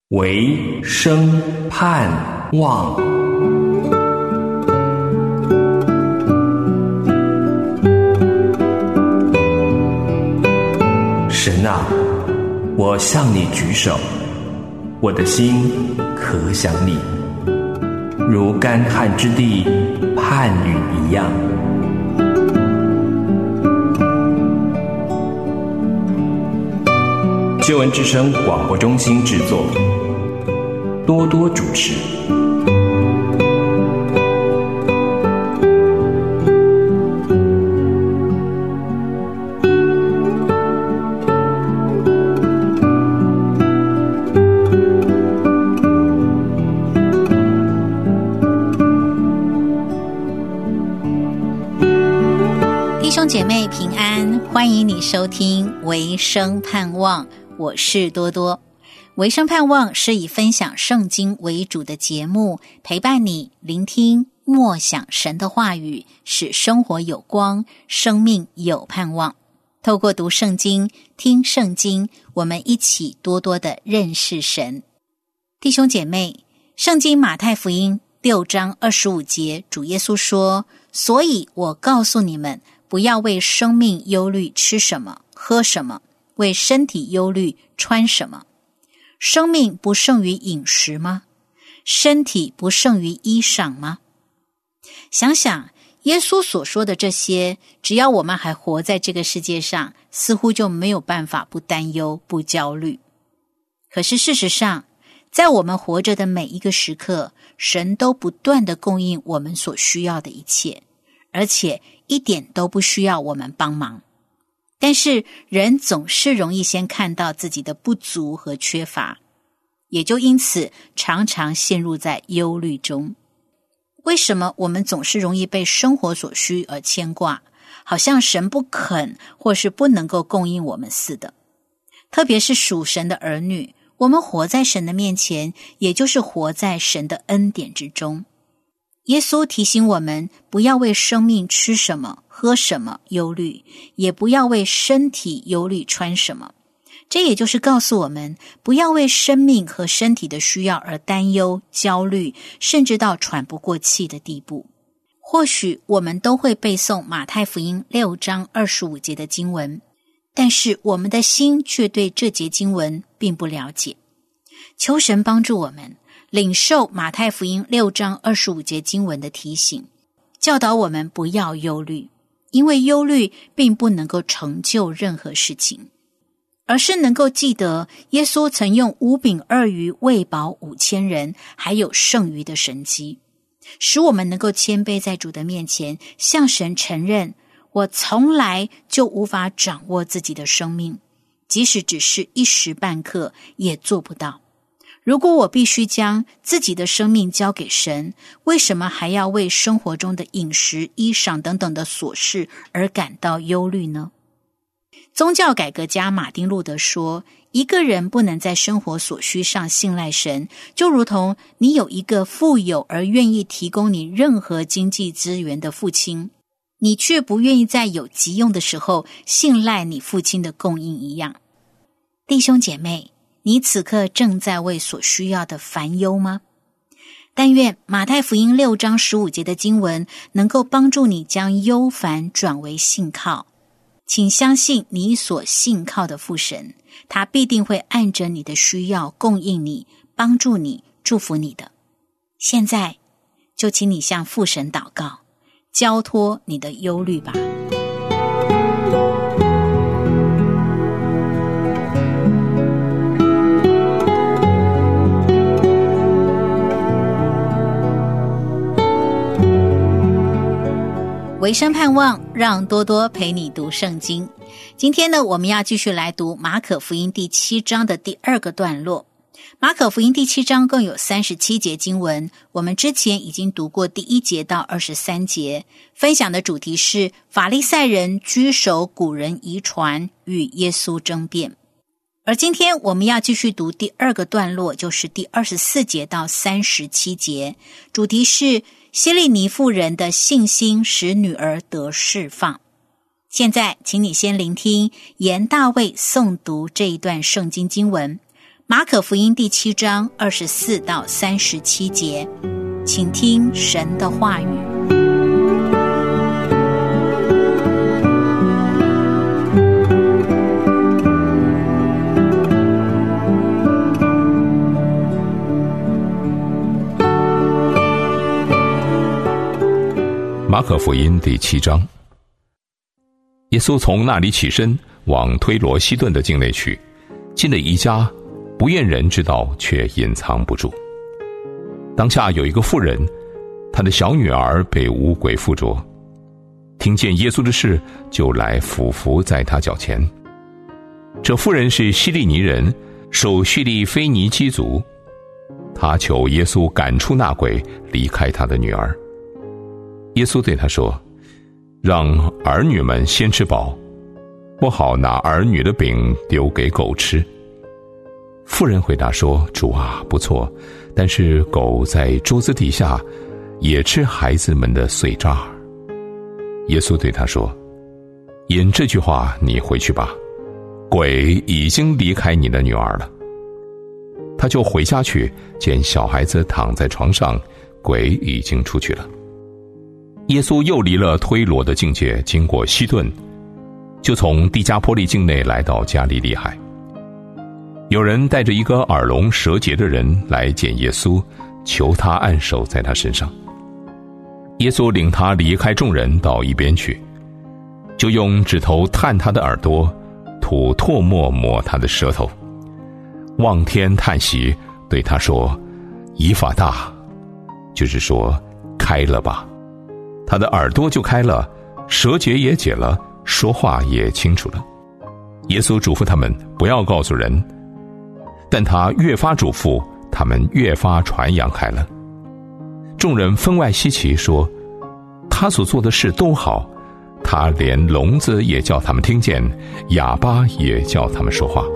唯生盼望。神啊，我向你举手，我的心可想你，如干旱之地盼雨一样。救恩之声广播中心制作，多多主持。 弟兄姐妹平安，欢迎你收听唯生盼望，我是多多。唯生盼望是以分享圣经为主的节目，陪伴你聆听默想神的话语，使生活有光，生命有盼望。透过读圣经、听圣经，我们一起多多的认识神。弟兄姐妹，圣经马太福音6章25节，主耶稣说：所以我告诉你们，不要为生命忧虑吃什么喝什么，为身体忧虑穿什么。生命不胜于饮食吗？身体不胜于衣裳吗？想想耶稣所说的这些，只要我们还活在这个世界上，似乎就没有办法不担忧不焦虑。可是事实上，在我们活着的每一个时刻，神都不断地供应我们所需要的一切，而且一点都不需要我们帮忙。但是人总是容易先看到自己的不足和缺乏，也就因此常常陷入在忧虑中。为什么我们总是容易被生活所需而牵挂，好像神不肯或是不能够供应我们似的？特别是属神的儿女，我们活在神的面前，也就是活在神的恩典之中。耶稣提醒我们，不要为生命吃什么喝什么忧虑，也不要为身体忧虑穿什么。这也就是告诉我们，不要为生命和身体的需要而担忧焦虑，甚至到喘不过气的地步。或许我们都会背诵马太福音6章25节的经文，但是我们的心却对这节经文并不了解。求神帮助我们领受马太福音6章25节经文的提醒，教导我们不要忧虑，因为忧虑并不能够成就任何事情，而是能够记得耶稣曾用5饼2鱼喂饱5000人，还有剩余的神迹，使我们能够谦卑在主的面前，向神承认，我从来就无法掌握自己的生命，即使只是一时半刻也做不到。如果我必须将自己的生命交给神，为什么还要为生活中的饮食、衣裳等等的琐事而感到忧虑呢？宗教改革家马丁路德说，一个人不能在生活所需上信赖神，就如同你有一个富有而愿意提供你任何经济资源的父亲，你却不愿意在有急用的时候信赖你父亲的供应一样。弟兄姐妹，你此刻正在为所需要的烦忧吗？但愿马太福音6章15节的经文能够帮助你将忧烦转为信靠。请相信你所信靠的父神，他必定会按着你的需要供应你，帮助你，祝福你的。现在就请你向父神祷告，交托你的忧虑吧。唯生盼望，让多多陪你读圣经。今天呢，我们要继续来读马可福音第7章的第2个段落。马可福音第7章共有37节经文，我们之前已经读过第1节到23节，分享的主题是法利赛人居守古人遗传，与耶稣争辩。而今天我们要继续读第2个段落，就是第24节到37节，主题是希利尼妇人的信心使女儿得释放。现在请你先聆听严大卫诵读这一段圣经经文， 马可福音第7章24到37节，请听神的话语。 马可福音第7章，耶稣从那里起身，往推罗西顿的境内去，进了一家，不愿人知道，却隐藏不住。当下有一个妇人，她的小女儿被污鬼附着，听见耶稣的事，就来俯伏在他脚前。这妇人是希利尼人，属叙利腓尼基族，她求耶稣赶出那鬼，离开她的女儿。耶稣对他说：让儿女们先吃饱，不好拿儿女的饼丢给狗吃。妇人回答说：主啊，不错，但是狗在桌子底下也吃孩子们的碎渣。耶稣对他说：因这句话你回去吧，鬼已经离开你的女儿了。他就回家去，见小孩子躺在床上，鬼已经出去了。耶稣又离了推罗的境界，经过西顿，就从地加波利境内来到加利利海。有人带着一个耳聋舌结的人来见耶稣，求他按手在他身上。耶稣领他离开众人到一边去，就用指头探他的耳朵，吐唾沫抹他的舌头，望天叹息，对他说：以法大，就是说开了吧。他的耳朵就开了，舌结也解了，说话也清楚了。耶稣嘱咐他们不要告诉人，但他越发嘱咐，他们越发传扬开了。众人分外稀奇，说他所做的事都好，他连聋子也叫他们听见，哑巴也叫他们说话。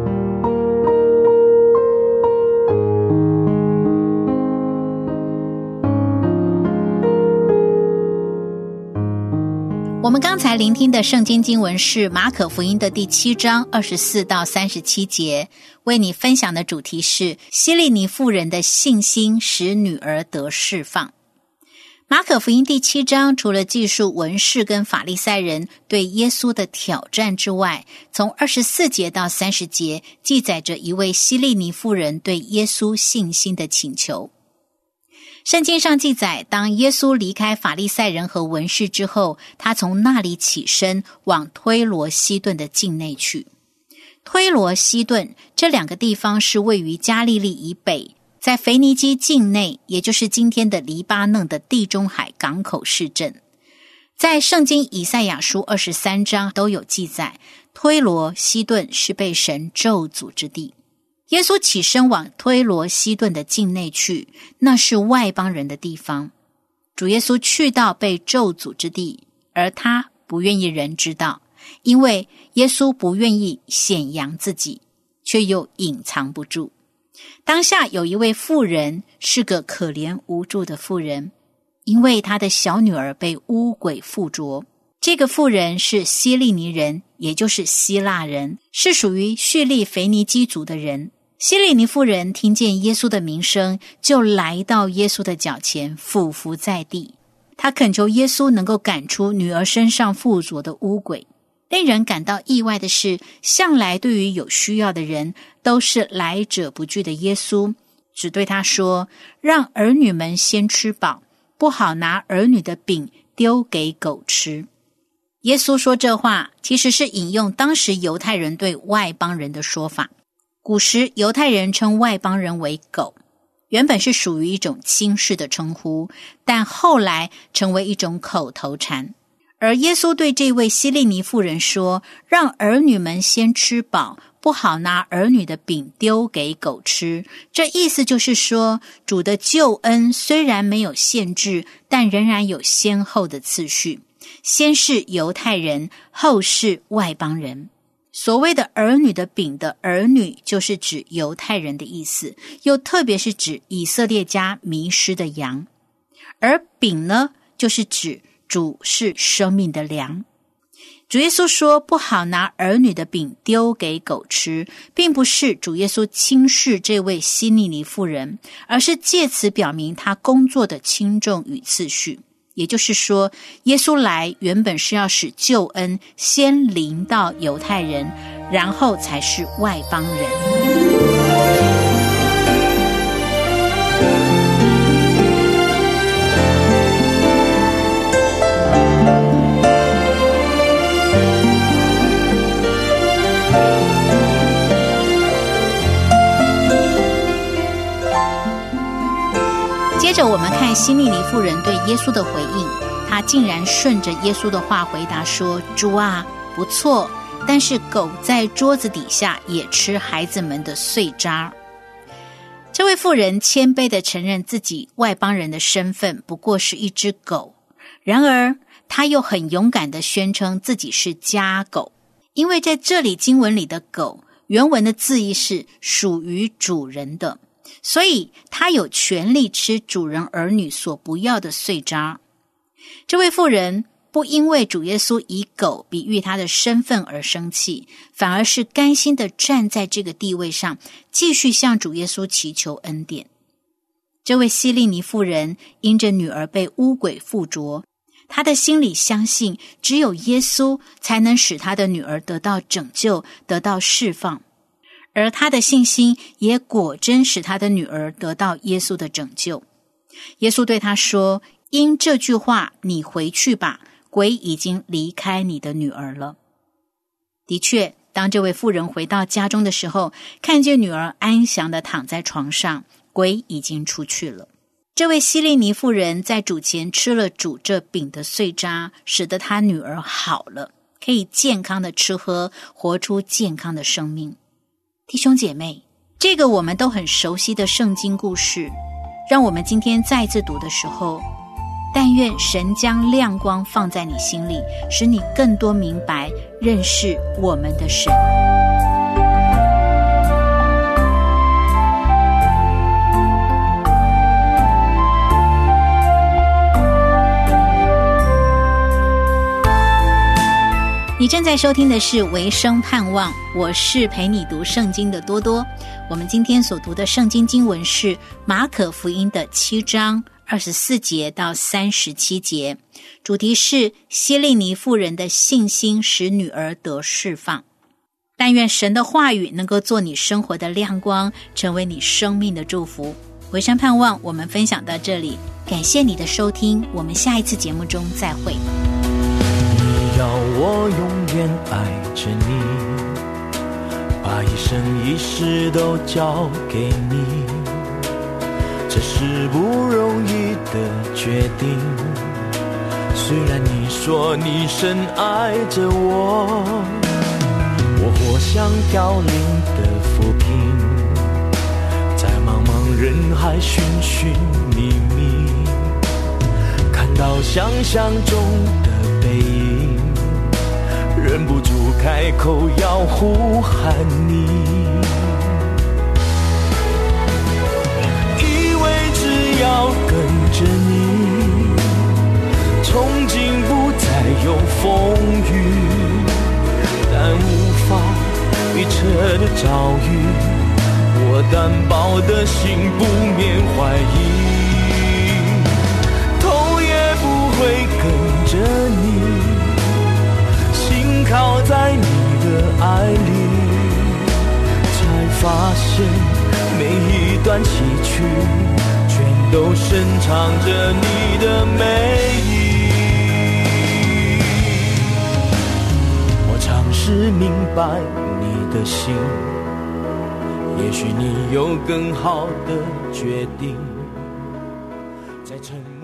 我们刚才聆听的圣经经文是马可福音的第7章24到37节，为你分享的主题是希利尼妇人的信心使女儿得释放。马可福音第7章除了记述文士跟法利赛人对耶稣的挑战之外，从24节到30节记载着一位希利尼妇人对耶稣信心的请求。圣经上记载，当耶稣离开法利赛人和文士之后，他从那里起身往推罗西顿的境内去。推罗西顿这两个地方是位于加利利以北，在腓尼基境内，也就是今天的黎巴嫩的地中海港口市镇。在圣经以赛亚书23章都有记载，推罗西顿是被神咒诅之地。耶稣起身往推罗西顿的境内去，那是外邦人的地方。主耶稣去到被咒诅之地，而他不愿意人知道，因为耶稣不愿意显扬自己，却又隐藏不住。当下有一位妇人，是个可怜无助的妇人，因为她的小女儿被污鬼附着。这个妇人是希利尼人，也就是希腊人，是属于叙利腓尼基族的人。希利尼妇人听见耶稣的名声，就来到耶稣的脚前，俯伏在地。她恳求耶稣能够赶出女儿身上附着的污鬼。令人感到意外的是，向来对于有需要的人都是来者不拒的耶稣，只对他说：让儿女们先吃饱，不好拿儿女的饼丢给狗吃。耶稣说这话，其实是引用当时犹太人对外邦人的说法。古时犹太人称外邦人为狗，原本是属于一种轻视的称呼，但后来成为一种口头禅。而耶稣对这位希利尼妇人说：让儿女们先吃饱，不好拿儿女的饼丢给狗吃。这意思就是说，主的救恩虽然没有限制，但仍然有先后的次序，先是犹太人，后是外邦人。所谓的儿女的饼的儿女，就是指犹太人的意思，又特别是指以色列家迷失的羊。而饼呢，就是指主是生命的粮。 主耶稣说不好拿儿女的饼丢给狗吃，并不是主耶稣轻视这位希利尼妇人，而是借此表明他工作的轻重与次序。也就是说，耶稣来原本是要使救恩先临到犹太人，然后才是外邦人。接着我们看希利尼妇人对耶稣的回应，她竟然顺着耶稣的话回答说，主啊，不错，但是狗在桌子底下也吃孩子们的碎渣。这位妇人谦卑地承认自己外邦人的身份不过是一只狗，然而她又很勇敢地宣称自己是家狗，因为在这里经文里的狗原文的字义是属于主人的，所以他有权利吃主人儿女所不要的碎渣。这位妇人不因为主耶稣以狗比喻他的身份而生气，反而是甘心地站在这个地位上，继续向主耶稣祈求恩典。这位希利尼妇人因着女儿被污鬼附着，她的心里相信只有耶稣才能使她的女儿得到拯救，得到释放。而他的信心也果真使他的女儿得到耶稣的拯救。耶稣对他说，因这句话你回去吧，鬼已经离开你的女儿了。的确，当这位妇人回到家中的时候，看见女儿安详地躺在床上，鬼已经出去了。这位希利尼妇人在主前吃了主这饼的碎渣，使得她女儿好了，可以健康的吃喝，活出健康的生命。弟兄姐妹，这个我们都很熟悉的圣经故事，让我们今天再次读的时候，但愿神将亮光放在你心里，使你更多明白认识我们的神。你正在收听的是维生盼望，我是陪你读圣经的多多。我们今天所读的圣经经文是马可福音的7章24节到37节，主题是希利尼妇人的信心使女儿得释放。但愿神的话语能够做你生活的亮光，成为你生命的祝福。维生盼望我们分享到这里，感谢你的收听，我们下一次节目中再会。 要我永远爱着你，把一生一世都交给你，这是不容易的决定。虽然你说你深爱着我，我活像凋零的浮萍，在茫茫人海寻寻觅觅，看到想象中的背影，忍不住开口要呼喊你，以为只要跟着你，憧憬不再有风雨，但无法预测的遭遇，我单薄的心不免怀疑，头也不会跟着你，靠在你的爱里，才发现每一段崎岖全都深藏着你的美意。我尝试明白你的心，也许你有更好的决定，在